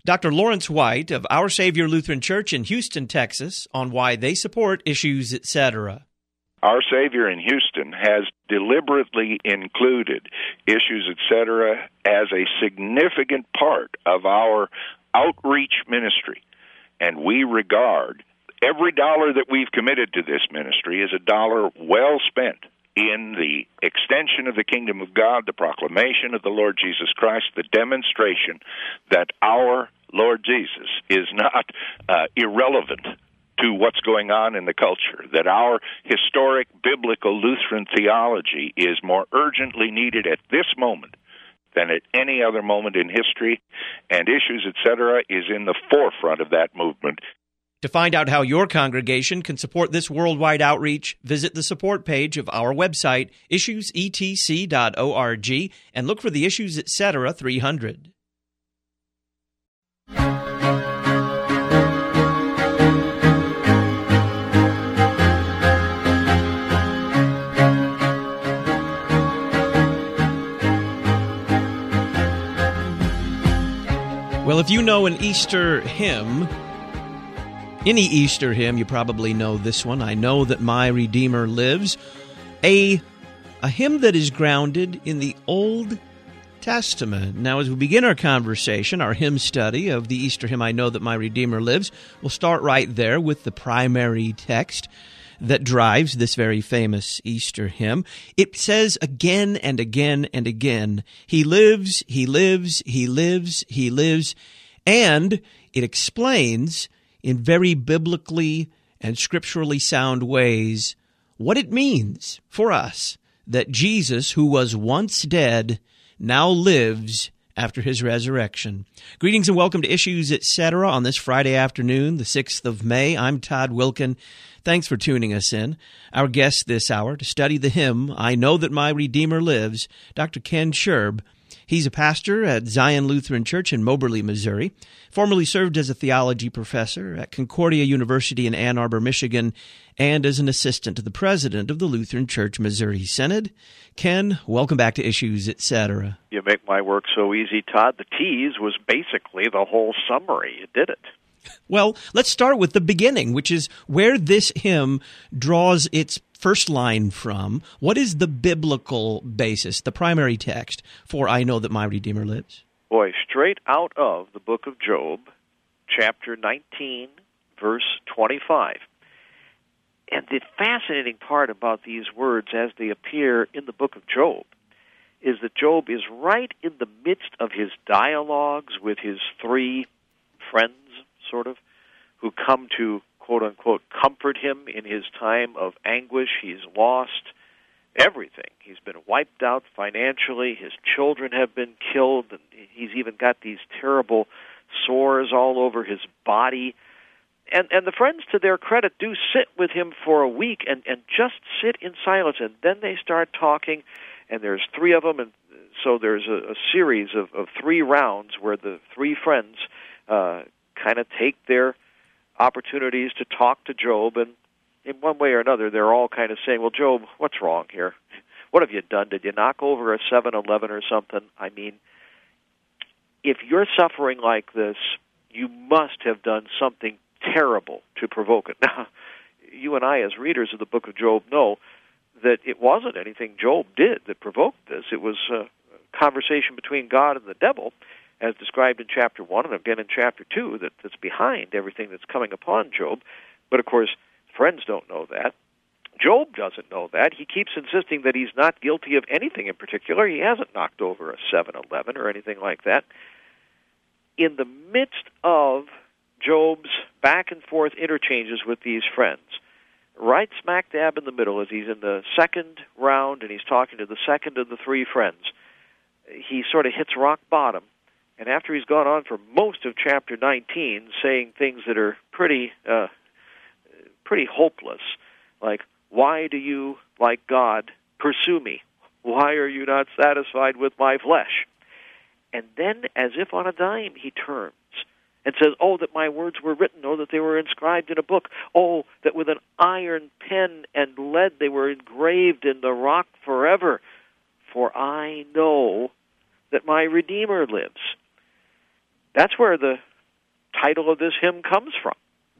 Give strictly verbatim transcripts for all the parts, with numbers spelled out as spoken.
Doctor Lawrence White of Our Savior Lutheran Church in Houston, Texas, on why they support Issues, et cetera. Our Savior in Houston has deliberately included Issues, et cetera as a significant part of our outreach ministry, and we regard every dollar that we've committed to this ministry as a dollar well spent in the extension of the kingdom of God, the proclamation of the Lord Jesus Christ, the demonstration that our Lord Jesus is not uh, irrelevant to what's going on in the culture, that our historic biblical Lutheran theology is more urgently needed at this moment than at any other moment in history, and Issues, et cetera, is in the forefront of that movement. To find out how your congregation can support this worldwide outreach, visit the support page of our website, issues e t c dot org, and look for the Issues, et cetera three hundred. Well, if you know an Easter hymn, any Easter hymn, you probably know this one, I Know That My Redeemer Lives, a, a hymn that is grounded in the Old Testament. Now, as we begin our conversation, our hymn study of the Easter hymn, I Know That My Redeemer Lives, we'll start right there with the primary text that drives this very famous Easter hymn. It says again and again and again, He lives, He lives, He lives, He lives, and it explains in very biblically and scripturally sound ways what it means for us that Jesus, who was once dead, now lives after his resurrection. Greetings and welcome to Issues, et cetera on this Friday afternoon, the sixth of May. I'm Todd Wilkin. Thanks for tuning us in. Our guest this hour to study the hymn, I Know That My Redeemer Lives, Doctor Ken Scherb. He's a pastor at Zion Lutheran Church in Moberly, Missouri, formerly served as a theology professor at Concordia University in Ann Arbor, Michigan, and as an assistant to the president of the Lutheran Church Missouri Synod. Ken, welcome back to Issues, et cetera. You make my work so easy, Todd. The tease was basically the whole summary. You did it. Well, let's start with the beginning, which is where this hymn draws its first line from. What is the biblical basis, the primary text for I Know That My Redeemer Lives? Boy, straight out of the book of Job, chapter nineteen, verse twenty-five. And the fascinating part about these words as they appear in the book of Job is that Job is right in the midst of his dialogues with his three friends, sort of, who come to, quote-unquote, comfort him in his time of anguish. He's lost everything. He's been wiped out financially. His children have been killed. And he's even got these terrible sores all over his body. And and the friends, to their credit, do sit with him for a week and, and just sit in silence. And then they start talking, and there's three of them. And so there's a, a series of, of three rounds where the three friends uh, kind of take their opportunities to talk to Job, and in one way or another, they're all kind of saying, well, Job, what's wrong here? What have you done? Did you knock over a seven eleven or something? I mean, if you're suffering like this, you must have done something terrible to provoke it. Now, you and I, as readers of the book of Job, know that it wasn't anything Job did that provoked this. It was a conversation between God and the devil, as described in chapter one and again in chapter two, that, that's behind everything that's coming upon Job. But, of course, friends don't know that. Job doesn't know that. He keeps insisting that he's not guilty of anything in particular. He hasn't knocked over a seven eleven or anything like that. In the midst of Job's back-and-forth interchanges with these friends, right smack dab in the middle, as he's in the second round and he's talking to the second of the three friends, he sort of hits rock bottom. And after he's gone on for most of chapter nineteen, saying things that are pretty, uh, pretty hopeless, like, why do you, like God, pursue me? Why are you not satisfied with my flesh? And then, as if on a dime, he turns and says, oh, that my words were written, oh, that they were inscribed in a book, oh, that with an iron pen and lead they were engraved in the rock forever, for I know that my Redeemer lives. That's where the title of this hymn comes from.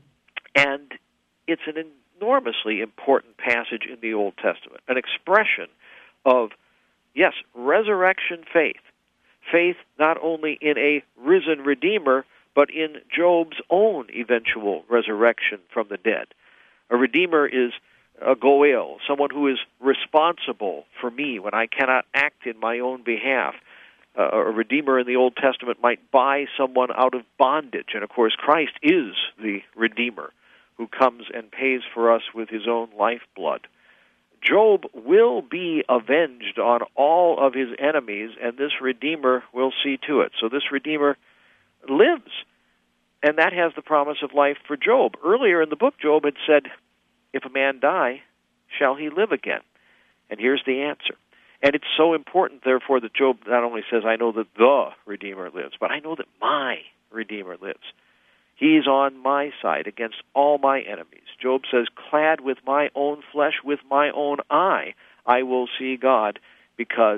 And it's an enormously important passage in the Old Testament, an expression of, yes, resurrection faith. Faith not only in a risen Redeemer, but in Job's own eventual resurrection from the dead. A Redeemer is a goel, someone who is responsible for me when I cannot act in my own behalf. Uh, a Redeemer in the Old Testament might buy someone out of bondage, and of course Christ is the Redeemer who comes and pays for us with his own lifeblood. Job will be avenged on all of his enemies, and this Redeemer will see to it. So this Redeemer lives, and that has the promise of life for Job. Earlier in the book, Job had said, if a man die, shall he live again? And here's the answer. And it's so important, therefore, that Job not only says, I know that the Redeemer lives, but I know that my Redeemer lives. He's on my side against all my enemies. Job says, clad with my own flesh, with my own eye, I will see God because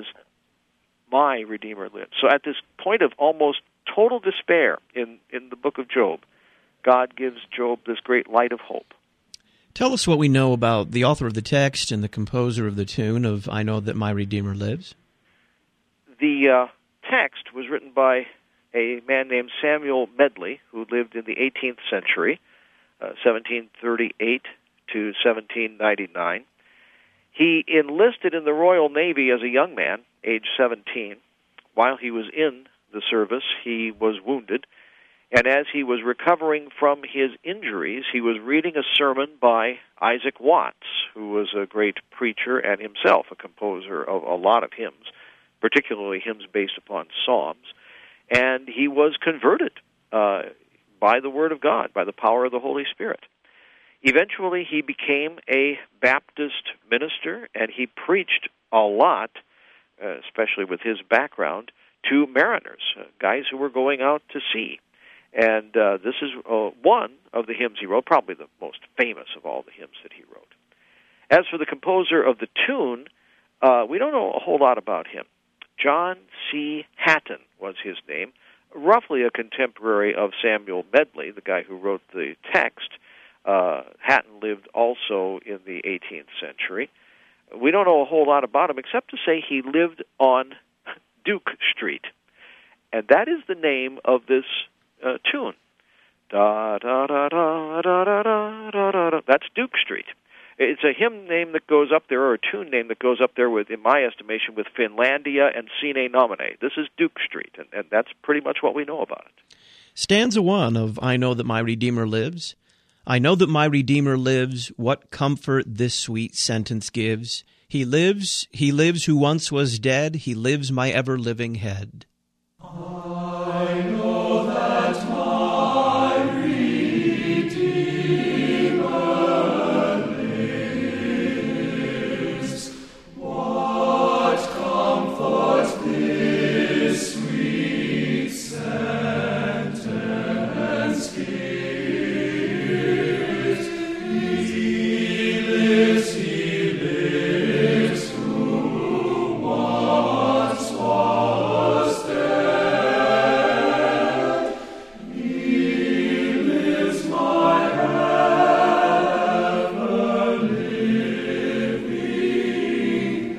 my Redeemer lives. So at this point of almost total despair in, in the book of Job, God gives Job this great light of hope. Tell us what we know about the author of the text and the composer of the tune of I Know That My Redeemer Lives. The uh, text was written by a man named Samuel Medley, who lived in the eighteenth century, uh, seventeen thirty-eight to seventeen ninety-nine. He enlisted in the Royal Navy as a young man, age seventeen. While he was in the service, he was wounded, and as he was recovering from his injuries, he was reading a sermon by Isaac Watts, who was a great preacher and himself a composer of a lot of hymns, particularly hymns based upon psalms. And he was converted uh, by the Word of God, by the power of the Holy Spirit. Eventually, he became a Baptist minister, and he preached a lot, uh, especially with his background, to mariners, uh, guys who were going out to sea. And uh, this is uh, one of the hymns he wrote, probably the most famous of all the hymns that he wrote. As for the composer of the tune, uh, we don't know a whole lot about him. John C. Hatton was his name, roughly a contemporary of Samuel Medley, the guy who wrote the text. Uh, Hatton lived also in the eighteenth century. We don't know a whole lot about him, except to say he lived on Duke Street. And that is the name of this uh, tune. Da, da, da, da, da, da, da, da, da. That's Duke Street. It's a hymn name that goes up there, or a tune name that goes up there with, in my estimation, with Finlandia and Sine Nomine. This is Duke Street, and, and that's pretty much what we know about it. Stanza one of I Know That My Redeemer Lives. I know that my Redeemer lives, what comfort this sweet sentence gives. He lives, he lives who once was dead, he lives my ever-living head. I know that my Redeemer lives, what comfort this sweet sentence gives. He lives, he lives, who once was dead. He lives my ever-living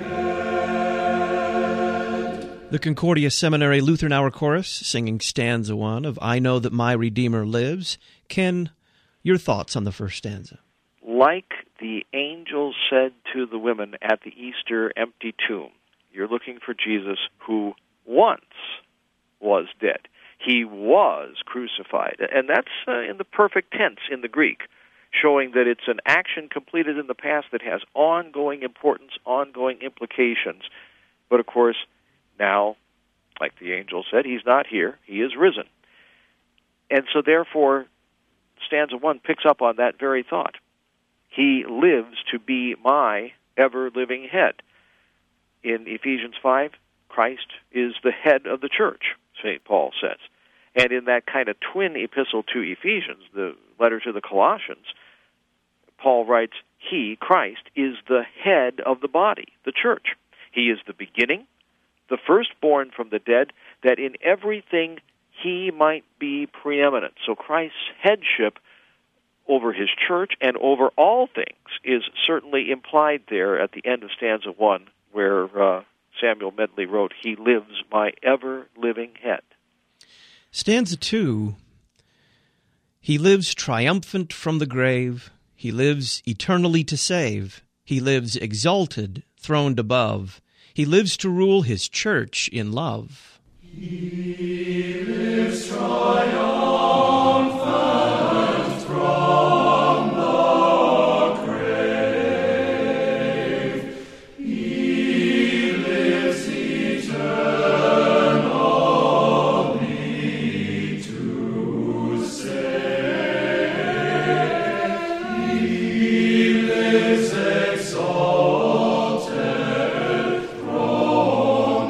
head. The Concordia Seminary Lutheran Hour Chorus singing stanza one of I Know That My Redeemer Lives. Ken, your thoughts on the first stanza? Like the angel said to the women at the Easter empty tomb, you're looking for Jesus who once was dead. He was crucified. And that's uh, in the perfect tense in the Greek, showing that it's an action completed in the past that has ongoing importance, ongoing implications. But of course, now, like the angel said, he's not here. He is risen. And so therefore, stanza one picks up on that very thought. He lives to be my ever-living head. In Ephesians five, Christ is the head of the church, Saint Paul says. And in that kind of twin epistle to Ephesians, the letter to the Colossians, Paul writes, he, Christ, is the head of the body, the church. He is the beginning, the firstborn from the dead, that in everything he might be preeminent. So Christ's headship over his church and over all things is certainly implied there at the end of stanza one, where uh, Samuel Medley wrote, "He lives, my ever-living head." Stanza two, he lives triumphant from the grave, he lives eternally to save, he lives exalted, throned above, he lives to rule his church in love. He lives triumphant from the grave. He lives eternally to save. He lives exalted, throned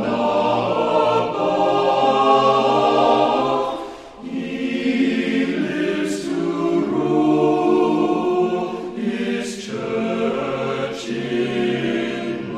above. He lives to rule his church in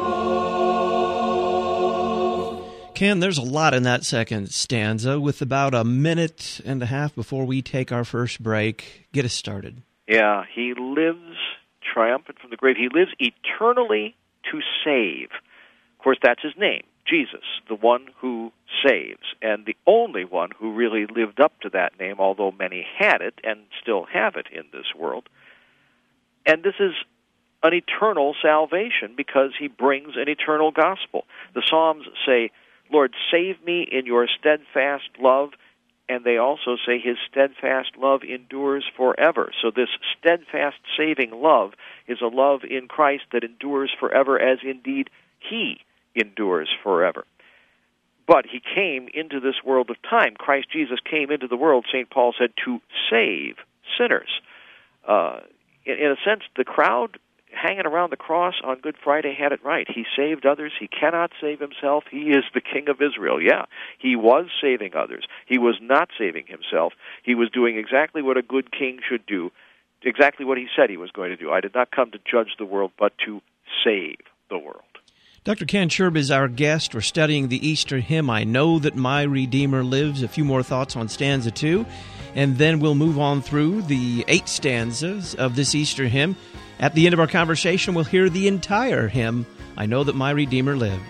love. Ken, there's a lot in that second stanza. With about a minute and a half before we take our first break, get us started. Yeah, he lives triumphant from the grave. He lives eternally to save. Of course, that's his name, Jesus, the one who saves, and the only one who really lived up to that name, although many had it and still have it in this world. And this is an eternal salvation because he brings an eternal gospel. The Psalms say, "Lord, save me in your steadfast love," and they also say his steadfast love endures forever. So this steadfast saving love is a love in Christ that endures forever, as indeed he endures forever. But he came into this world of time. Christ Jesus came into the world, Saint Paul said, to save sinners. Uh, in, in a sense, the crowd hanging around the cross on Good Friday had it right. He saved others. He cannot save himself. He is the King of Israel. Yeah, he was saving others. He was not saving himself. He was doing exactly what a good king should do, exactly what he said he was going to do. I did not come to judge the world, but to save the world. Doctor Ken Sherb is our guest. We're studying the Easter hymn, "I Know That My Redeemer Lives." A few more thoughts on stanza two, and then we'll move on through the eight stanzas of this Easter hymn. At the end of our conversation, we'll hear the entire hymn, "I Know That My Redeemer Lives."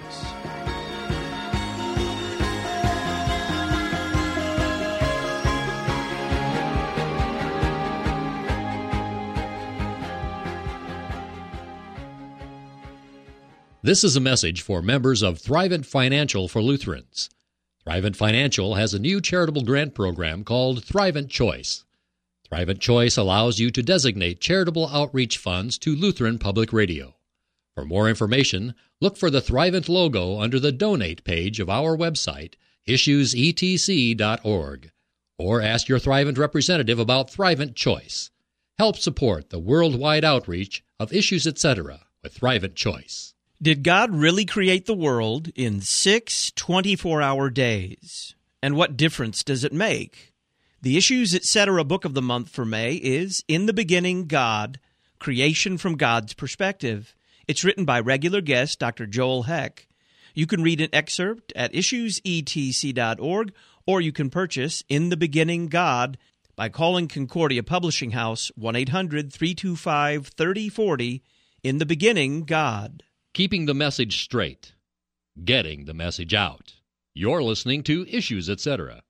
This is a message for members of Thrivent Financial for Lutherans. Thrivent Financial has a new charitable grant program called Thrivent Choice. Thrivent Choice allows you to designate charitable outreach funds to Lutheran Public Radio. For more information, look for the Thrivent logo under the Donate page of our website, issues e t c dot org, or ask your Thrivent representative about Thrivent Choice. Help support the worldwide outreach of Issues et cetera with Thrivent Choice. Did God really create the world in six twenty-four hour days? And what difference does it make? The Issues et cetera book of the month for May is In the Beginning, God, Creation from God's Perspective. It's written by regular guest Doctor Joel Heck. You can read an excerpt at issues e t c dot org, or you can purchase In the Beginning, God by calling Concordia Publishing House one eight hundred three two five three zero four zero. In the Beginning, God. Keeping the message straight. Getting the message out. You're listening to Issues et cetera.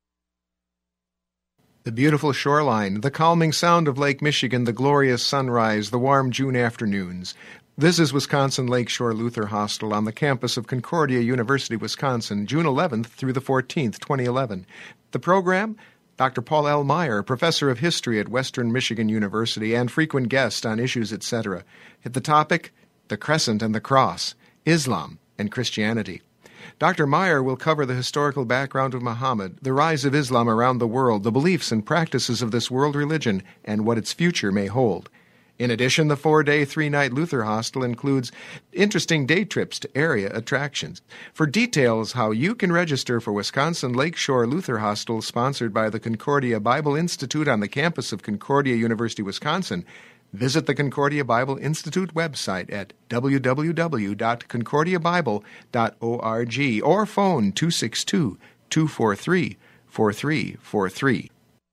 The beautiful shoreline, the calming sound of Lake Michigan, the glorious sunrise, the warm June afternoons. This is Wisconsin Lakeshore Luther Hostel on the campus of Concordia University, Wisconsin, June eleventh through the fourteenth, twenty eleven. The program, Doctor Paul L. Meyer, professor of history at Western Michigan University and frequent guest on Issues et cetera. At the topic, the Crescent and the Cross, Islam and Christianity. Doctor Meyer will cover the historical background of Muhammad, the rise of Islam around the world, the beliefs and practices of this world religion, and what its future may hold. In addition, the four-day, three-night Luther Hostel includes interesting day trips to area attractions. For details how you can register for Wisconsin Lakeshore Luther Hostel, sponsored by the Concordia Bible Institute on the campus of Concordia University, Wisconsin, visit the Concordia Bible Institute website at w w w dot concordia bible dot org or phone two six two, two four three, four three four three.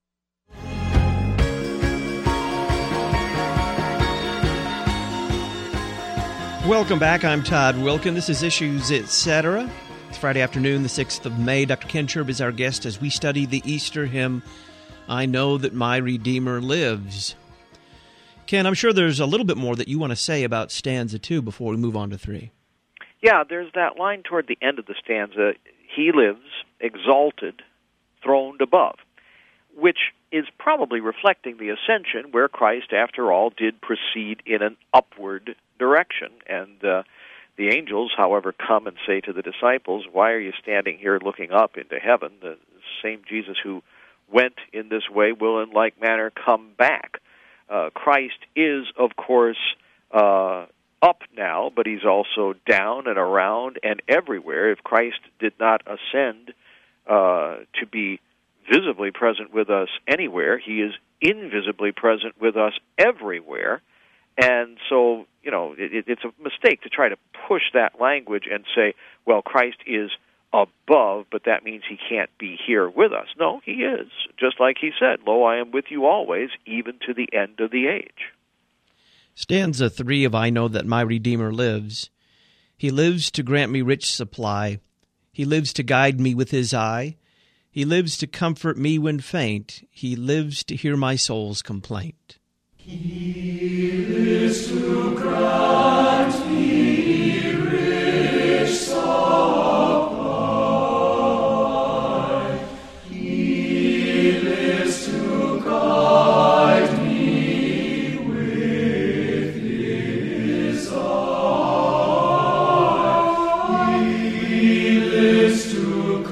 Welcome back. I'm Todd Wilkin. This is Issues Etc. It's Friday afternoon, the sixth of May. Doctor Ken Sherb is our guest as we study the Easter hymn, I Know That My Redeemer Lives. Ken, I'm sure there's a little bit more that you want to say about stanza two before we move on to three. Yeah, there's that line toward the end of the stanza, He lives, exalted, throned above, which is probably reflecting the ascension where Christ, after all, did proceed in an upward direction. And uh, the angels, however, come and say to the disciples, why are you standing here looking up into heaven? The same Jesus who went in this way will in like manner come back. Uh, Christ is, of course, uh, up now, but he's also down and around and everywhere. If Christ did not ascend uh, to be visibly present with us anywhere, he is invisibly present with us everywhere. And so, you know, it, it's a mistake to try to push that language and say, well, Christ is above, but that means he can't be here with us. No, he is. Just like he said, lo, I am with you always, even to the end of the age. Stanza three of I Know That My Redeemer Lives. He lives to grant me rich supply. He lives to guide me with his eye. He lives to comfort me when faint. He lives to hear my soul's complaint. He lives to grant me rich supply. He lives to guide me with his eye. He lives to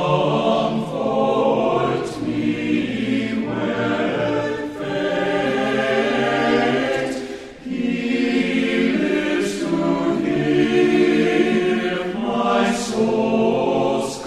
comfort me when faint. He lives to hear my soul's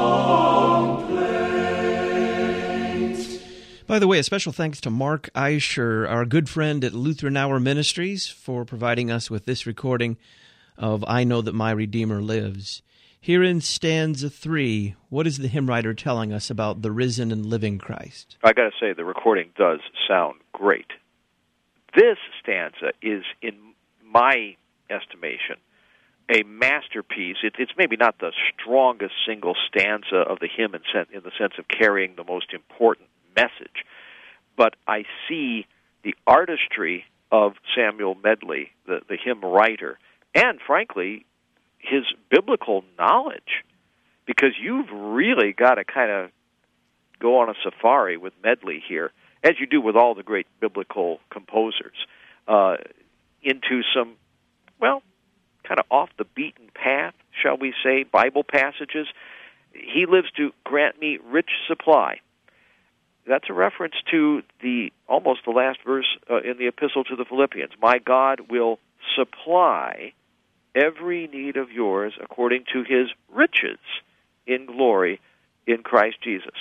complaint. By the way, a special thanks to Mark Eischer, our good friend at Lutheran Hour Ministries, for providing us with this recording of I Know That My Redeemer Lives. Here in stanza three, what is the hymn writer telling us about the risen and living Christ? I got to say, the recording does sound great. This stanza is, in my estimation, a masterpiece. It, it's maybe not the strongest single stanza of the hymn in, sen- in the sense of carrying the most important message, but I see the artistry of Samuel Medley, the, the hymn writer, and frankly, his biblical knowledge, because you've really got to kind of go on a safari with Medley here, as you do with all the great biblical composers, uh, into some, well, kind of off the beaten path, shall we say, Bible passages. He lives to grant me rich supply. That's a reference to the almost the last verse uh, in the epistle to the Philippians. My God will supply every need of yours according to his riches in glory in Christ Jesus.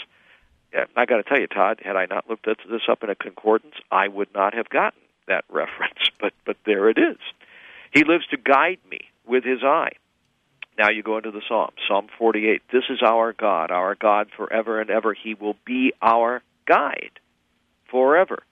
I got to tell you, Todd, had I not looked this up in a concordance, I would not have gotten that reference, but but there it is. He lives to guide me with his eye. Now you go into the Psalm, Psalm forty-eight. This is our God, our God forever and ever. He will be our guide forever.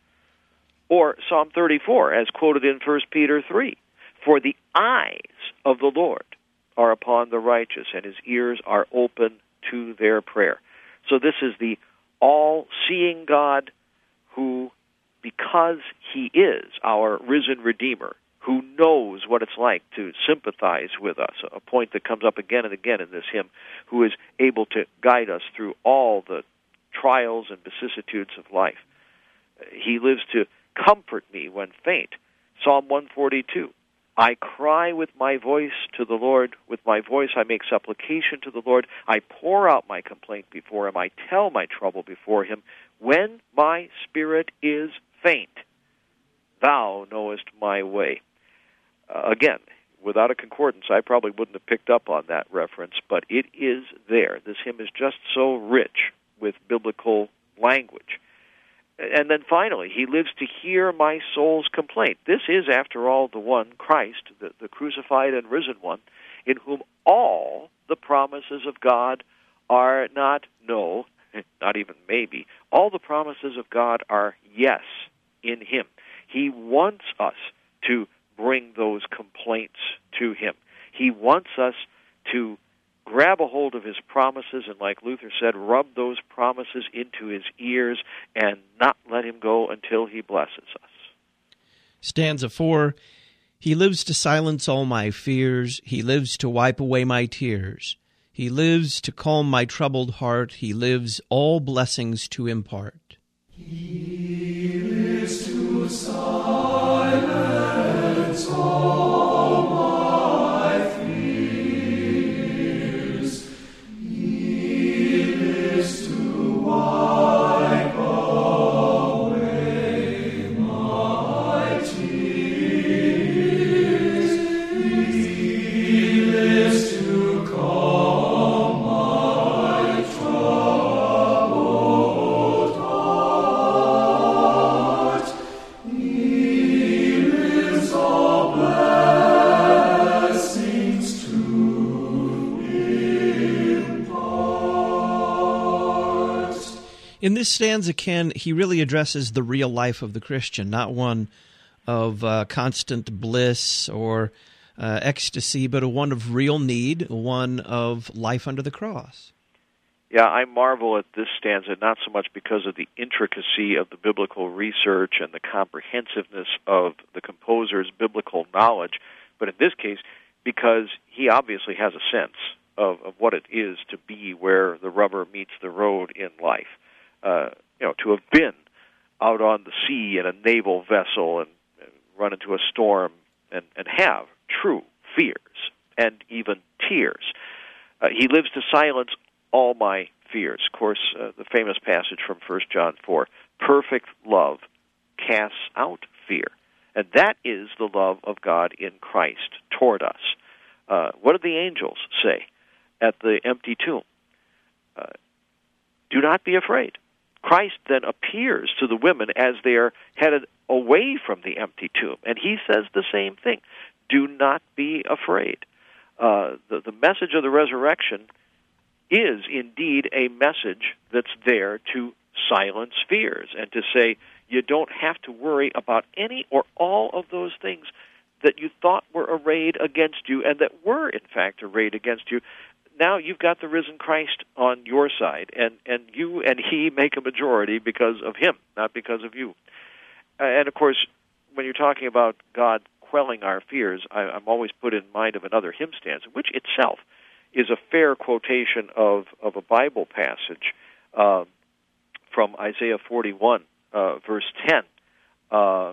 Or Psalm thirty-four, as quoted in First Peter three. For the eyes of the Lord are upon the righteous, and his ears are open to their prayer. So this is the all-seeing God who, because he is our risen Redeemer, who knows what it's like to sympathize with us, a point that comes up again and again in this hymn, who is able to guide us through all the trials and vicissitudes of life. He lives to comfort me when faint. Psalm one forty-two. I cry with my voice to the Lord. With my voice I make supplication to the Lord. I pour out my complaint before him. I tell my trouble before him. When my spirit is faint, thou knowest my way. Uh, again, without a concordance, I probably wouldn't have picked up on that reference, but it is there. This hymn is just so rich with biblical language. And then finally, he lives to hear my soul's complaint. This is, after all, the one, Christ, the, the crucified and risen one, in whom all the promises of God are not no, not even maybe. All the promises of God are yes in Him. He wants us to bring those complaints to Him. He wants us to grab a hold of His promises and, like Luther said, rub those promises into His ears and not let Him go until He blesses us. Stanza four, He lives to silence all my fears. He lives to wipe away my tears. He lives to calm my troubled heart. He lives all blessings to impart. He lives to silence all my fears. He lives to wipe away my tears. He lives to calm my troubled heart. He lives all blessings to impart. In this stanza, Ken, he really addresses the real life of the Christian, not one of uh, constant bliss or uh, ecstasy, but a one of real need, one of life under the cross. Yeah, I marvel at this stanza not so much because of the intricacy of the biblical research and the comprehensiveness of the composer's biblical knowledge, but in this case, because he obviously has a sense of, of what it is to be where the rubber meets the road in life. Uh, you know, to have been out on the sea in a naval vessel and, and run into a storm and, and have true fears and even tears. Uh, he lives to silence all my fears. Of course, uh, the famous passage from First John four, perfect love casts out fear. And that is the love of God in Christ toward us. Uh, what did the angels say at the empty tomb? Uh, do not be afraid. Christ then appears to the women as they are headed away from the empty tomb, and he says the same thing. Do not be afraid. Uh, the, the message of the resurrection is indeed a message that's there to silence fears and to say you don't have to worry about any or all of those things that you thought were arrayed against you and that were, in fact, arrayed against you. Now you've got the risen Christ on your side, and, and you and he make a majority because of him, not because of you. Uh, and, of course, when you're talking about God quelling our fears, I, I'm always put in mind of another hymn stanza, which itself is a fair quotation of, of a Bible passage uh, from Isaiah forty-one, uh, verse ten. Uh,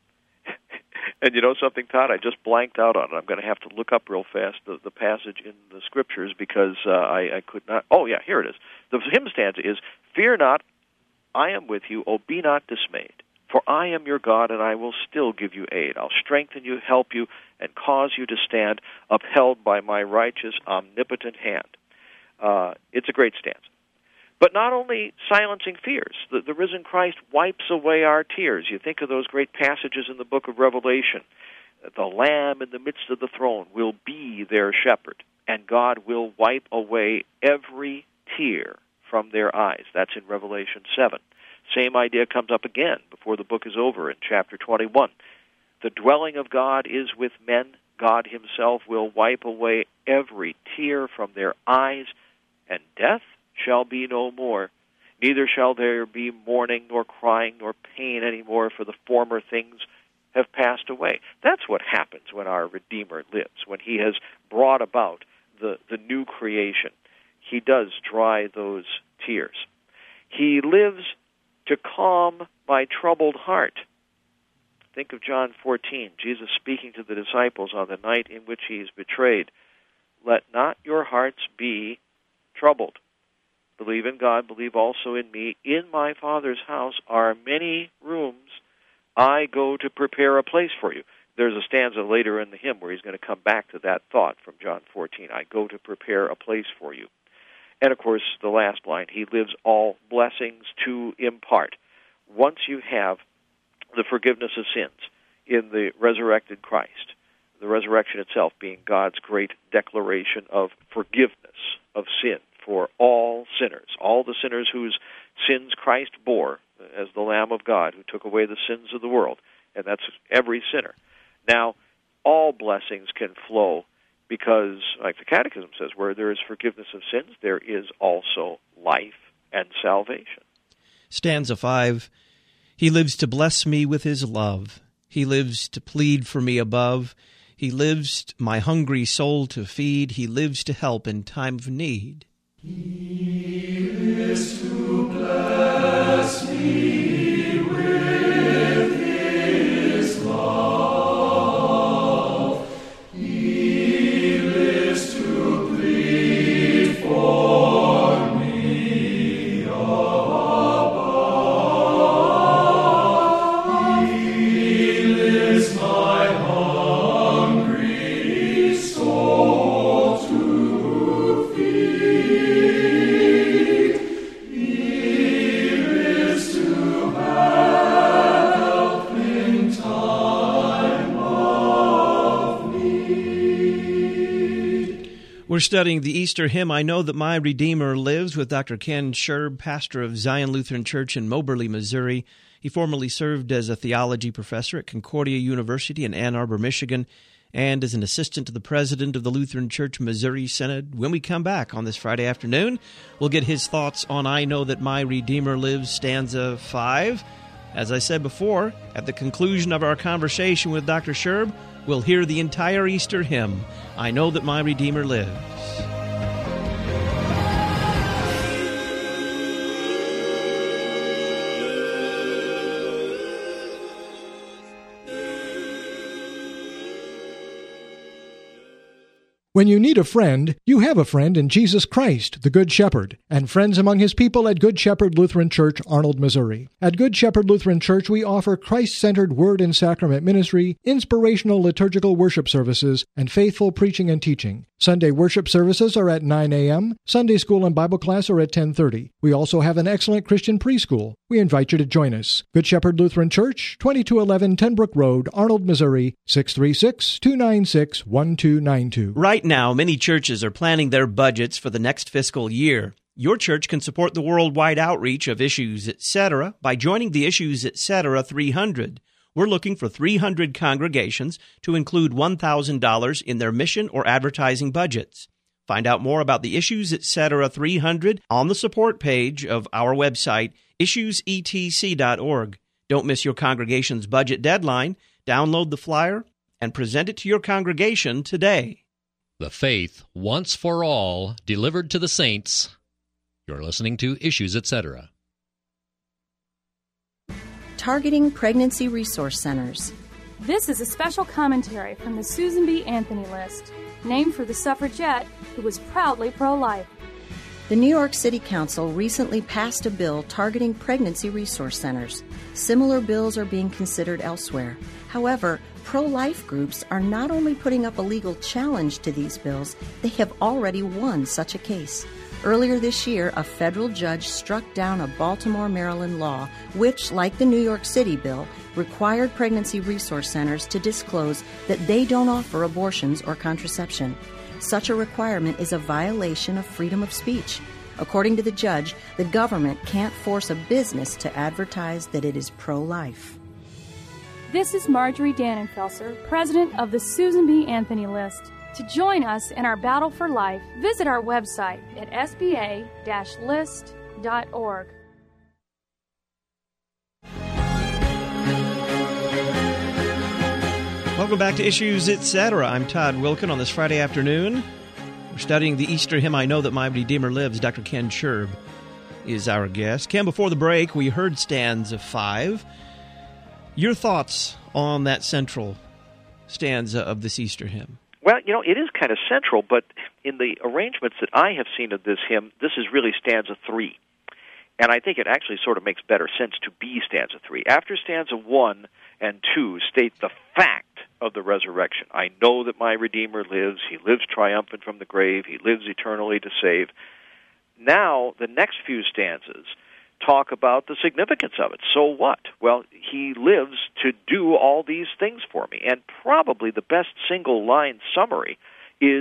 and you know something, Todd? I just blanked out on it. I'm going to have to look up real fast the, the passage in the Scriptures because uh, I, I could not. Oh, yeah, here it is. The hymn stanza is, Fear not, I am with you, oh, be not dismayed. For I am your God, and I will still give you aid. I'll strengthen you, help you, and cause you to stand, upheld by my righteous, omnipotent hand. Uh, it's a great stanza. But not only silencing fears. The, the risen Christ wipes away our tears. You think of those great passages in the book of Revelation. The Lamb in the midst of the throne will be their shepherd, and God will wipe away every tear from their eyes. That's in Revelation seven. Same idea comes up again before the book is over in chapter twenty-one. The dwelling of God is with men. God himself will wipe away every tear from their eyes, and death shall be no more. Neither shall there be mourning, nor crying, nor pain anymore, for the former things have passed away. That's what happens when our Redeemer lives, when he has brought about the, the new creation. He does dry those tears. He lives to calm my troubled heart. Think of John fourteen, Jesus speaking to the disciples on the night in which he is betrayed. Let not your hearts be troubled. Believe in God, believe also in me. In my Father's house are many rooms. I go to prepare a place for you. There's a stanza later in the hymn where he's going to come back to that thought from John fourteen. I go to prepare a place for you. And, of course, the last line, he lives all blessings to impart. Once you have the forgiveness of sins in the resurrected Christ, the resurrection itself being God's great declaration of forgiveness of sin for all sinners, all the sinners whose sins Christ bore as the Lamb of God who took away the sins of the world, and that's every sinner. Now, all blessings can flow because, like the Catechism says, where there is forgiveness of sins, there is also life and salvation. Stanza five, he lives to bless me with his love. He lives to plead for me above. He lives my hungry soul to feed. He lives to help in time of need. He lives to bless me with his love. He lives to plead for me above. He lives my hungry soul to feed. He lives to help in time of need. We're studying the Easter hymn, I Know That My Redeemer Lives, with Doctor Ken Sherb, pastor of Zion Lutheran Church in Moberly, Missouri. He formerly served as a theology professor at Concordia University in Ann Arbor, Michigan, and as an assistant to the president of the Lutheran Church Missouri Synod. When we come back on this Friday afternoon, we'll get his thoughts on I Know That My Redeemer Lives, stanza five. As I said before, at the conclusion of our conversation with Doctor Sherb, we'll hear the entire Easter hymn, I Know That My Redeemer Lives. When you need a friend, you have a friend in Jesus Christ, the Good Shepherd, and friends among his people at Good Shepherd Lutheran Church, Arnold, Missouri. At Good Shepherd Lutheran Church, we offer Christ-centered word and sacrament ministry, inspirational liturgical worship services, and faithful preaching and teaching. Sunday worship services are at nine a.m., Sunday school and Bible class are at ten thirty. We also have an excellent Christian preschool. We invite you to join us. Good Shepherd Lutheran Church, twenty-two eleven Tenbrook Road, Arnold, Missouri, six three six, two nine six, one two nine two. Right now, many churches are planning their budgets for the next fiscal year. Your church can support the worldwide outreach of Issues, et cetera by joining the Issues, et cetera three hundred. We're looking for three hundred congregations to include one thousand dollars in their mission or advertising budgets. Find out more about the Issues, et cetera three hundred on the support page of our website, issues e t c dot org. Don't miss your congregation's budget deadline. Download the flyer and present it to your congregation today. The faith, once for all, delivered to the saints. You're listening to Issues, et cetera. Targeting Pregnancy Resource Centers. This is a special commentary from the Susan B. Anthony List, named for the suffragette who was proudly pro-life. The New York City Council recently passed a bill targeting pregnancy resource centers. Similar bills are being considered elsewhere. However, pro-life groups are not only putting up a legal challenge to these bills, they have already won such a case. Earlier this year, a federal judge struck down a Baltimore, Maryland law which, like the New York City bill, required pregnancy resource centers to disclose that they don't offer abortions or contraception. Such a requirement is a violation of freedom of speech. According to the judge, the government can't force a business to advertise that it is pro-life. This is Marjorie Dannenfelser, president of the Susan B. Anthony List. To join us in our battle for life, visit our website at s b a dash list dot org. Welcome back to Issues, et cetera. I'm Todd Wilkin on this Friday afternoon. We're studying the Easter hymn, I Know That My Redeemer Lives. Doctor Ken Sherb is our guest. Ken, before the break, we heard stanza five. Your thoughts on that central stanza of this Easter hymn? Well, you know, it is kind of central, but in the arrangements that I have seen of this hymn, this is really stanza three. And I think it actually sort of makes better sense to be stanza three. After stanza one and two state the fact of the resurrection. I know that my Redeemer lives. He lives triumphant from the grave. He lives eternally to save. Now, the next few stanzas talk about the significance of it. So what? Well, he lives to do all these things for me. And probably the best single-line summary is,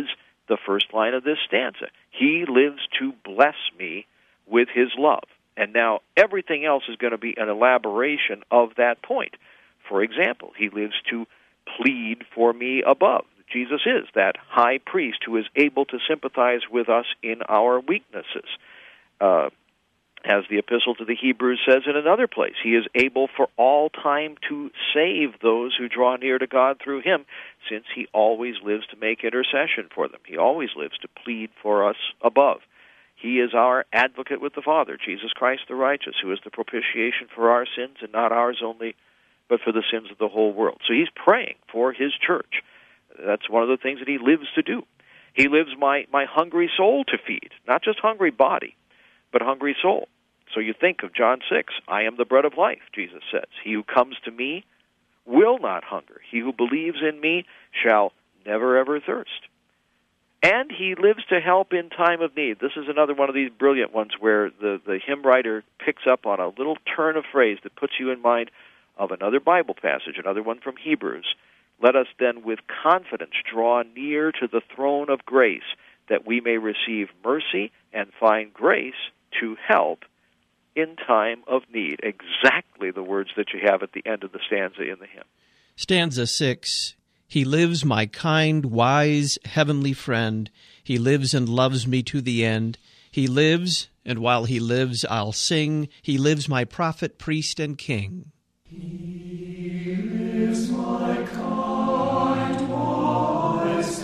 the first line of this stanza. He lives to bless me with his love. And now everything else is going to be an elaboration of that point. For example, he lives to plead for me above. Jesus is that high priest who is able to sympathize with us in our weaknesses. Uh, as the epistle to the Hebrews says in another place, he is able for all time to save those who draw near to God through him, since he always lives to make intercession for them. He always lives to plead for us above. He is our advocate with the Father, Jesus Christ the righteous, who is the propitiation for our sins, and not ours only, but for the sins of the whole world. So he's praying for his church. That's one of the things that he lives to do. He lives my, my hungry soul to feed, not just hungry body, but hungry soul. So you think of John six, I am the bread of life, Jesus says. He who comes to me will not hunger. He who believes in me shall never ever thirst. And he lives to help in time of need. This is another one of these brilliant ones where the, the hymn writer picks up on a little turn of phrase that puts you in mind of another Bible passage, another one from Hebrews. Let us then with confidence draw near to the throne of grace, that we may receive mercy and find grace to help in time of need. Exactly the words that you have at the end of the stanza in the hymn. Stanza six, he lives my kind, wise, heavenly friend. He lives and loves me to the end. He lives, and while he lives I'll sing. He lives my prophet, priest, and king. He lives my kind, wise,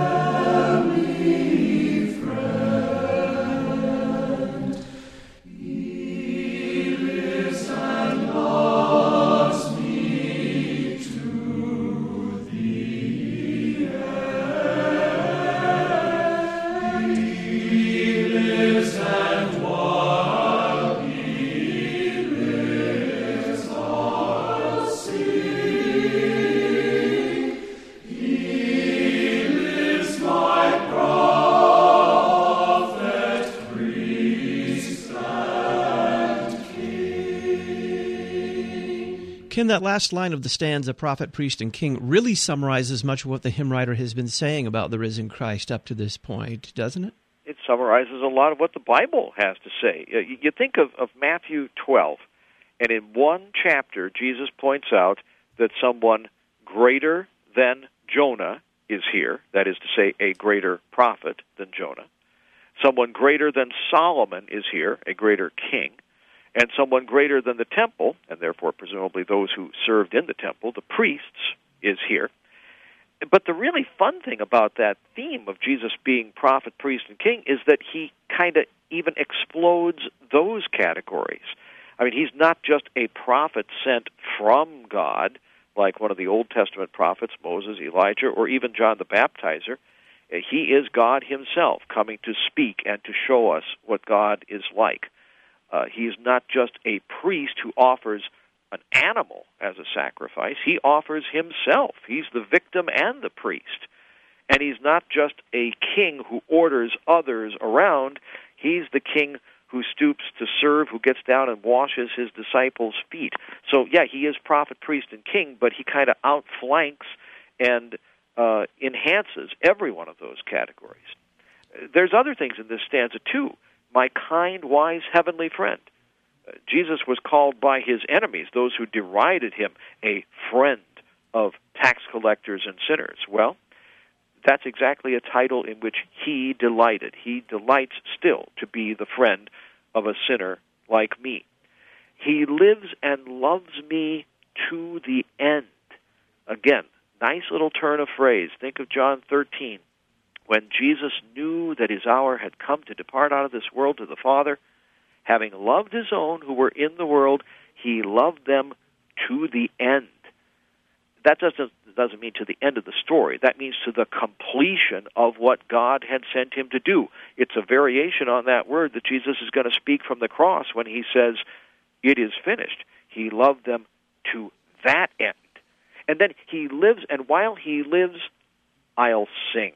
heavenly friend. He lives and loves me to the end. He lives and while he lives I'll sing. He lives my prophet, priest, and king. Ken, that last line of the stanza, prophet, priest, and king, really summarizes much of what the hymn writer has been saying about the risen Christ up to this point, doesn't it? It summarizes a lot of what the Bible has to say. Uh, You you think of, of Matthew twelve, and in one chapter, Jesus points out that someone greater than Jonah is here, that is to say, a greater prophet than Jonah. Someone greater than Solomon is here, a greater king. And someone greater than the temple, and therefore presumably those who served in the temple, the priests, is here. But the really fun thing about that theme of Jesus being prophet, priest, and king is that he kind of even explodes those categories. I mean, he's not just a prophet sent from God, like one of the Old Testament prophets, Moses, Elijah, or even John the Baptizer. He is God himself coming to speak and to show us what God is like. Uh, he's not just a priest who offers an animal as a sacrifice. He offers himself. He's the victim and the priest. And he's not just a king who orders others around. He's the king who stoops to serve, who gets down and washes his disciples' feet. So, yeah, he is prophet, priest, and king, but he kind of outflanks and uh, enhances every one of those categories. There's other things in this stanza, too. My kind, wise, heavenly friend. Uh, Jesus was called by his enemies, those who derided him, a friend of tax collectors and sinners. Well, that's exactly a title in which he delighted. He delights still to be the friend of a sinner like me. He lives and loves me to the end. Again, nice little turn of phrase. Think of John thirteen. When Jesus knew that his hour had come to depart out of this world to the Father, having loved his own who were in the world, he loved them to the end. That doesn't, doesn't mean to the end of the story. That means to the completion of what God had sent him to do. It's a variation on that word that Jesus is going to speak from the cross when he says, it is finished. He loved them to that end. And then he lives, and while he lives, I'll sing.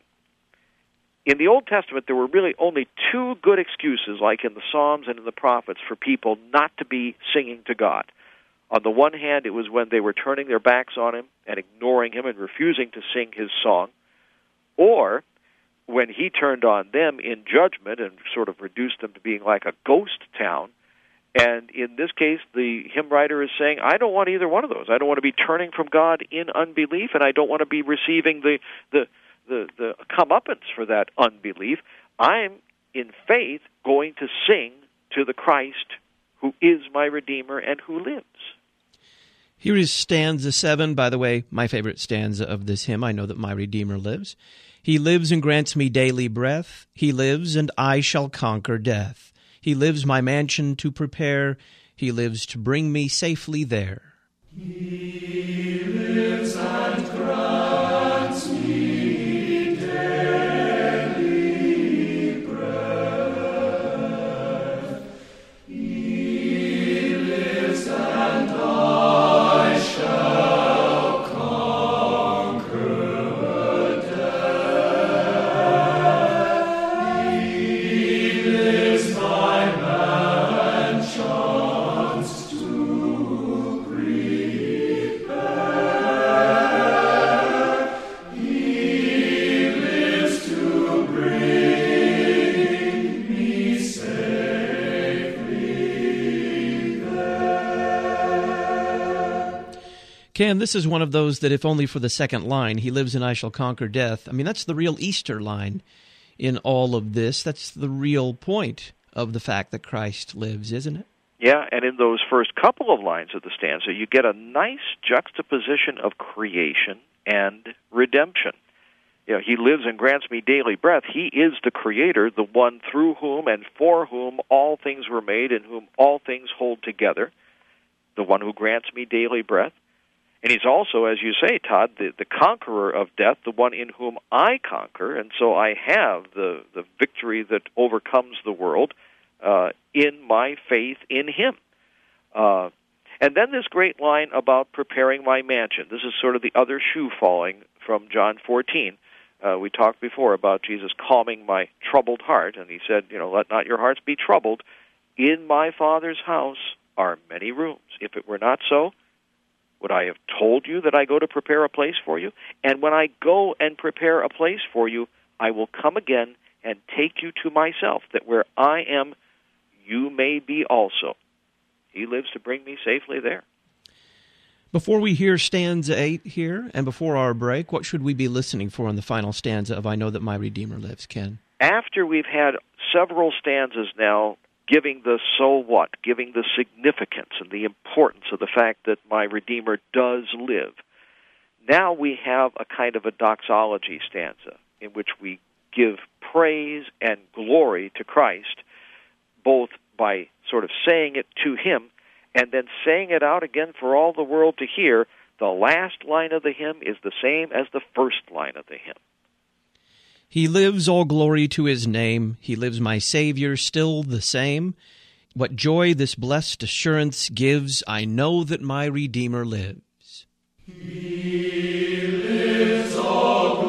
In the Old Testament, there were really only two good excuses, like in the Psalms and in the prophets, for people not to be singing to God. On the one hand, it was when they were turning their backs on him and ignoring him and refusing to sing his song, or when he turned on them in judgment and sort of reduced them to being like a ghost town. And in this case, the hymn writer is saying, I don't want either one of those. I don't want to be turning from God in unbelief, and I don't want to be receiving the the the, the comeuppance for that unbelief. I'm, in faith, going to sing to the Christ who is my Redeemer and who lives. Here is stanza seven, by the way, my favorite stanza of this hymn, I know that my Redeemer lives. He lives and grants me daily breath. He lives, and I shall conquer death. He lives my mansion to prepare. He lives to bring me safely there. He lives and grants me daily breath. He lives and I shall conquer death. He lives my mansions to prepare. He lives to bring me safely there. Ken, this is one of those that if only for the second line, he lives and I shall conquer death. I mean, that's the real Easter line in all of this. That's the real point of the fact that Christ lives, isn't it? Yeah, and in those first couple of lines of the stanza, you get a nice juxtaposition of creation and redemption. You know, he lives and grants me daily breath. He is the Creator, the one through whom and for whom all things were made and whom all things hold together, the one who grants me daily breath. And he's also, as you say, Todd, the, the conqueror of death, the one in whom I conquer, and so I have the, the victory that overcomes the world uh, in my faith in him. Uh, and then this great line about preparing my mansion. This is sort of the other shoe falling from John fourteen. Uh, we talked before about Jesus calming my troubled heart, and he said, you know, let not your hearts be troubled. In my Father's house are many rooms. If it were not so, would I have told you that I go to prepare a place for you? And when I go and prepare a place for you, I will come again and take you to myself, that where I am, you may be also. He lives to bring me safely there. Before we hear stanza eight here, and before our break, what should we be listening for in the final stanza of I Know That My Redeemer Lives, Ken? After we've had several stanzas now giving the so what, giving the significance and the importance of the fact that my Redeemer does live, now we have a kind of a doxology stanza in which we give praise and glory to Christ, both by sort of saying it to him and then saying it out again for all the world to hear. The last line of the hymn is the same as the first line of the hymn. He lives, all glory to his name. He lives, my Savior, still the same. What joy this blessed assurance gives, I know that my Redeemer lives. He lives, all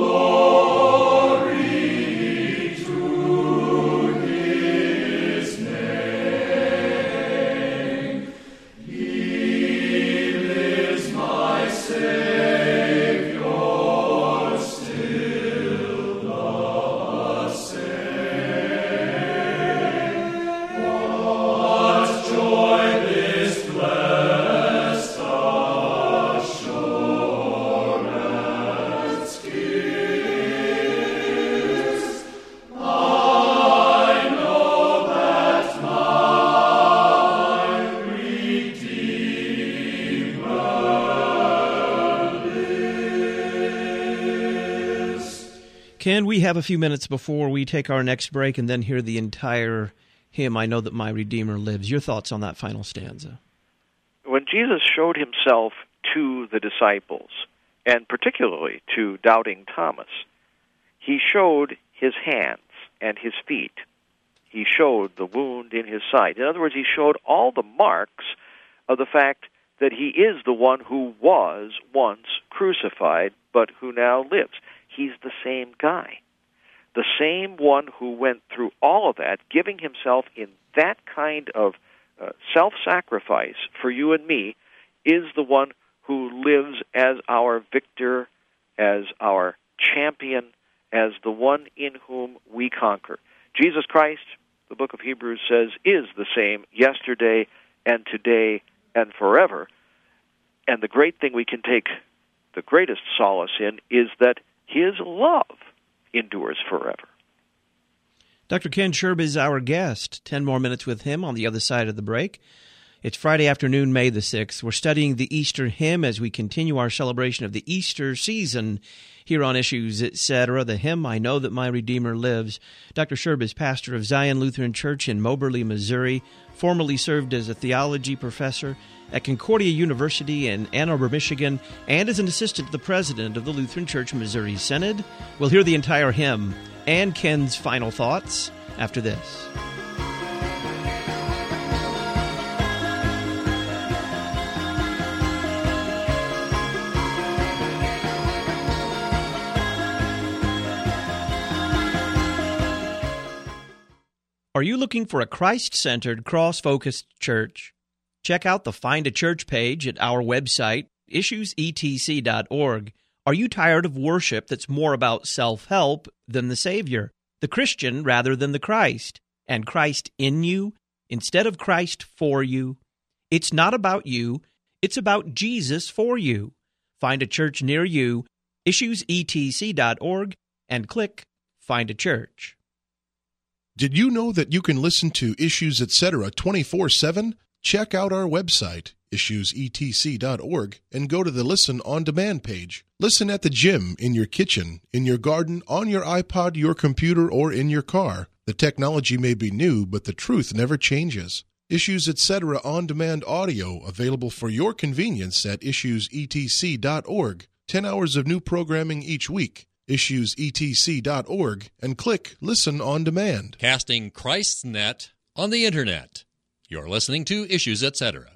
glory to his name. He lives, my Savior, Ken, we have a few minutes before we take our next break and then hear the entire hymn, I Know That My Redeemer Lives. Your thoughts on that final stanza? When Jesus showed himself to the disciples, and particularly to doubting Thomas, he showed his hands and his feet. He showed the wound in his side. In other words, he showed all the marks of the fact that he is the one who was once crucified, but who now lives. He's the same guy, the same one who went through all of that, giving himself in that kind of uh, self-sacrifice for you and me, is the one who lives as our victor, as our champion, as the one in whom we conquer. Jesus Christ, the book of Hebrews says, is the same yesterday and today and forever. And the great thing we can take the greatest solace in is that his love endures forever. Doctor Ken Sherb is our guest. Ten more minutes with him on the other side of the break. It's Friday afternoon, May the sixth. We're studying the Easter hymn as we continue our celebration of the Easter season here on Issues, et cetera. The hymn, I Know That My Redeemer Lives. Doctor Sherb is pastor of Zion Lutheran Church in Moberly, Missouri, formerly served as a theology professor at Concordia University in Ann Arbor, Michigan, and as an assistant to the president of the Lutheran Church Missouri Synod. We'll hear the entire hymn and Ken's final thoughts after this. Are you looking for a Christ-centered, cross-focused church? Check out the Find a Church page at our website, issues e t c dot org. Are you tired of worship that's more about self-help than the Savior, the Christian rather than the Christ, and Christ in you instead of Christ for you? It's not about you, it's about Jesus for you. Find a church near you, issues e t c dot org, and click Find a Church. Did you know that you can listen to Issues, et cetera twenty-four seven? Check out our website, issues e t c dot org, and go to the Listen on Demand page. Listen at the gym, in your kitchen, in your garden, on your iPod, your computer, or in your car. The technology may be new, but the truth never changes. Issues, et cetera on demand audio available for your convenience at issues e t c dot org. Ten hours of new programming each week. issues e t c dot org and click Listen on Demand. Casting Christ's net on the Internet. You're listening to Issues, et cetera.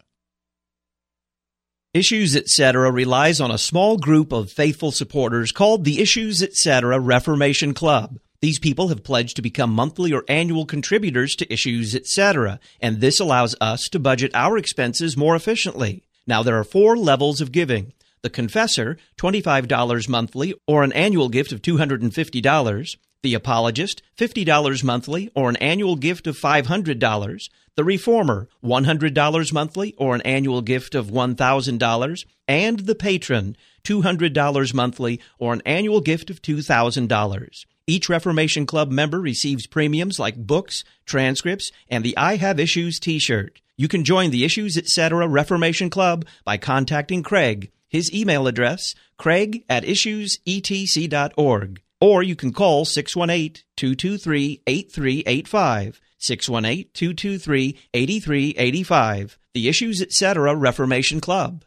Issues, et cetera relies on a small group of faithful supporters called the Issues, et cetera Reformation Club. These people have pledged to become monthly or annual contributors to Issues, et cetera, and this allows us to budget our expenses more efficiently. Now, there are four levels of giving. The Confessor, twenty-five dollars monthly, or an annual gift of two hundred fifty dollars. The Apologist, fifty dollars monthly, or an annual gift of five hundred dollars. The Reformer, one hundred dollars monthly, or an annual gift of one thousand dollars. And the Patron, two hundred dollars monthly, or an annual gift of two thousand dollars. Each Reformation Club member receives premiums like books, transcripts, and the I Have Issues t-shirt. You can join the Issues, et cetera Reformation Club by contacting Craig. His email address, craig at issues e t c dot org. Or you can call six one eight, two two three, eight three eight five, six one eight, two two three, eight three eight five, the Issues, et cetera Reformation Club.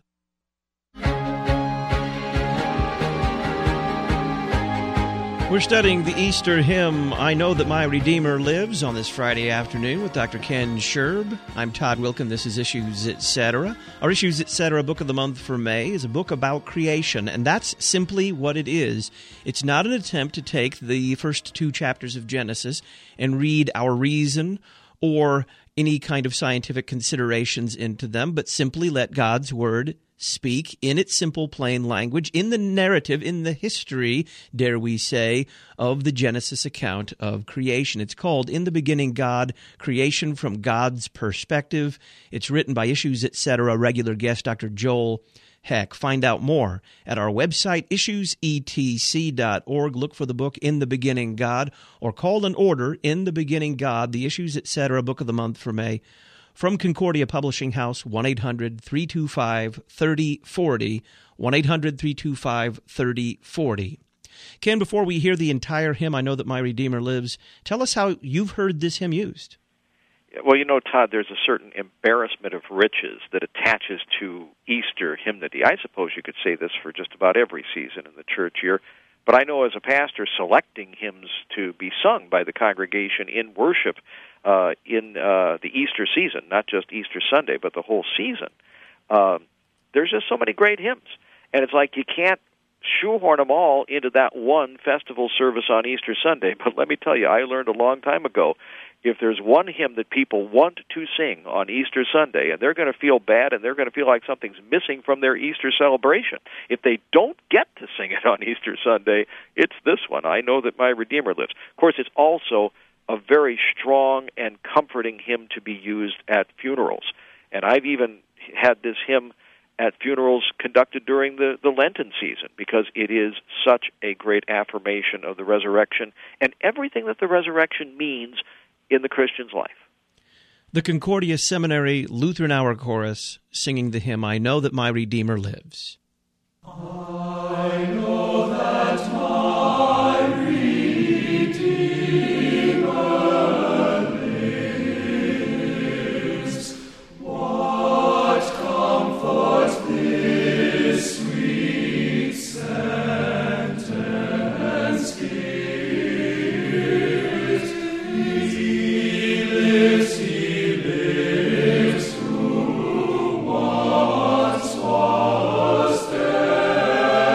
We're studying the Easter hymn, I Know That My Redeemer Lives, on this Friday afternoon with Doctor Ken Sherb. I'm Todd Wilkin. This is Issues, et cetera. Our Issues, et cetera book of the month for May is a book about creation, and that's simply what it is. It's not an attempt to take the first two chapters of Genesis and read our reason or any kind of scientific considerations into them, but simply let God's Word speak in its simple, plain language, in the narrative, in the history, dare we say, of the Genesis account of creation. It's called In the Beginning God, Creation from God's Perspective. It's written by Issues, et cetera regular guest Doctor Joel Heck. Find out more at our website, issues e t c dot org. Look for the book In the Beginning God, or call and order In the Beginning God, the Issues, et cetera book of the month for May. From Concordia Publishing House, one eight hundred, three two five, three oh four oh, one eight hundred, three two five, three oh four oh. Ken, before we hear the entire hymn, I Know That My Redeemer Lives, tell us how you've heard this hymn used. Well, you know, Todd, there's a certain embarrassment of riches that attaches to Easter hymnody. I suppose you could say this for just about every season in the church year. But I know as a pastor, selecting hymns to be sung by the congregation in worship uh, in uh, the Easter season, not just Easter Sunday, but the whole season, uh, there's just so many great hymns. And it's like you can't shoehorn them all into that one festival service on Easter Sunday. But let me tell you, I learned a long time ago, if there's one hymn that people want to sing on Easter Sunday, and they're going to feel bad and they're going to feel like something's missing from their Easter celebration, if they don't get to sing it on Easter Sunday, it's this one, I Know That My Redeemer Lives. Of course, it's also a very strong and comforting hymn to be used at funerals. And I've even had this hymn at funerals conducted during the, the Lenten season, because it is such a great affirmation of the resurrection and everything that the resurrection means in the Christian's life. The Concordia Seminary Lutheran Hour Chorus singing the hymn, I Know That My Redeemer Lives. I know that my Redeemer lives. What comforts this sweet sentence gives? He lives, he lives, who once was dead.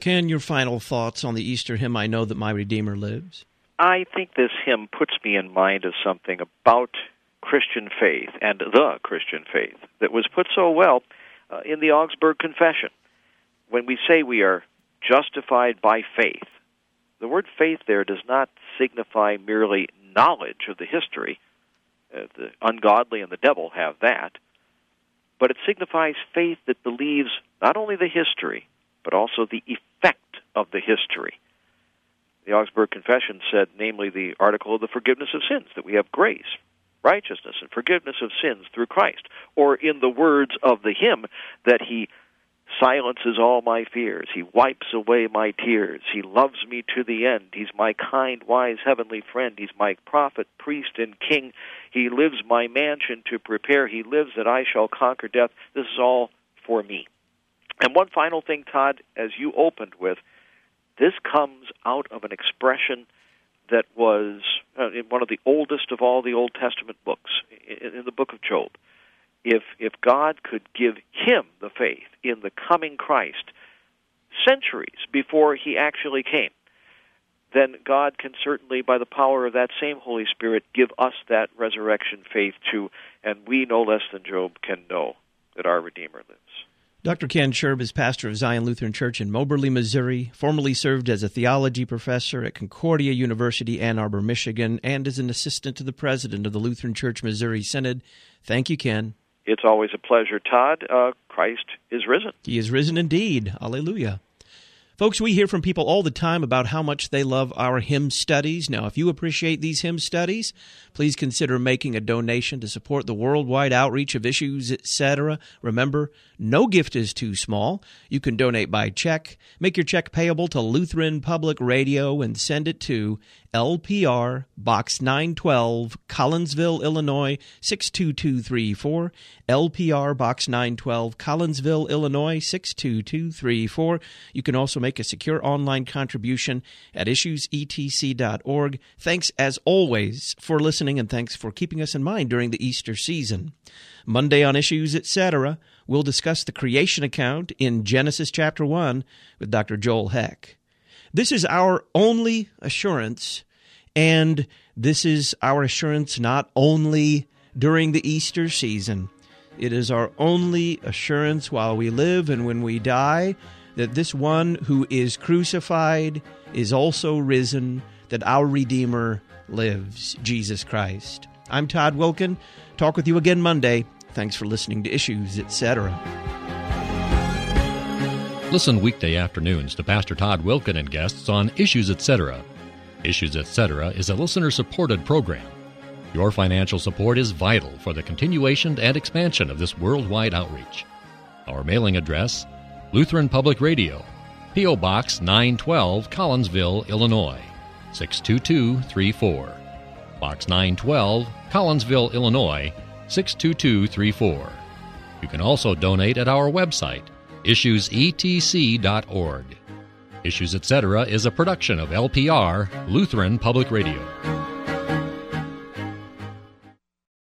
Ken, your final thoughts on the Easter hymn, I Know That My Redeemer Lives? I think this hymn puts me in mind of something about Christian faith and the Christian faith that was put so well uh, in the Augsburg Confession. When we say we are justified by faith, the word faith there does not signify merely knowledge of the history. Uh, the ungodly and the devil have that. But it signifies faith that believes not only the history, but also the effect of the history. The Augsburg Confession said, namely, the article of the forgiveness of sins, that we have grace, righteousness, and forgiveness of sins through Christ. Or in the words of the hymn, that he silences all my fears. He wipes away my tears. He loves me to the end. He's my kind, wise, heavenly friend. He's my prophet, priest, and king. He lives my mansion to prepare. He lives that I shall conquer death. This is all for me. And one final thing, Todd, as you opened with, this comes out of an expression that was uh, in one of the oldest of all the Old Testament books, in, in the book of Job. If if God could give him the faith in the coming Christ centuries before he actually came, then God can certainly, by the power of that same Holy Spirit, give us that resurrection faith too, and we, no less than Job, can know that our Redeemer lives. Doctor Ken Sherb is pastor of Zion Lutheran Church in Moberly, Missouri, formerly served as a theology professor at Concordia University, Ann Arbor, Michigan, and is an assistant to the president of the Lutheran Church Missouri Synod. Thank you, Ken. It's always a pleasure, Todd. Uh, Christ is risen. He is risen indeed. Alleluia. Folks, we hear from people all the time about how much they love our hymn studies. Now, if you appreciate these hymn studies, please consider making a donation to support the worldwide outreach of Issues, et cetera. Remember, no gift is too small. You can donate by check. Make your check payable to Lutheran Public Radio and send it to L P R, Box nine twelve, Collinsville, Illinois, six two two three four. L P R, Box nine twelve, Collinsville, Illinois, six two two three four. You can also make a secure online contribution at issues e t c dot org. Thanks, as always, for listening, and thanks for keeping us in mind during the Easter season. Monday on Issues, et cetera, we'll discuss the creation account in Genesis chapter one with Doctor Joel Heck. This is our only assurance, and this is our assurance not only during the Easter season. It is our only assurance while we live and when we die, that this one who is crucified is also risen, that our Redeemer lives, Jesus Christ. I'm Todd Wilkin. Talk with you again Monday. Thanks for listening to Issues, et cetera. Listen weekday afternoons to Pastor Todd Wilkin and guests on Issues, et cetera. Issues, et cetera is a listener-supported program. Your financial support is vital for the continuation and expansion of this worldwide outreach. Our mailing address, Lutheran Public Radio, P O. Box nine twelve, Collinsville, Illinois, six two two three four. Box nine twelve, Collinsville, Illinois, six two two three four. You can also donate at our website, issues e t c dot org. Issues, et cetera is a production of L P R, Lutheran Public Radio.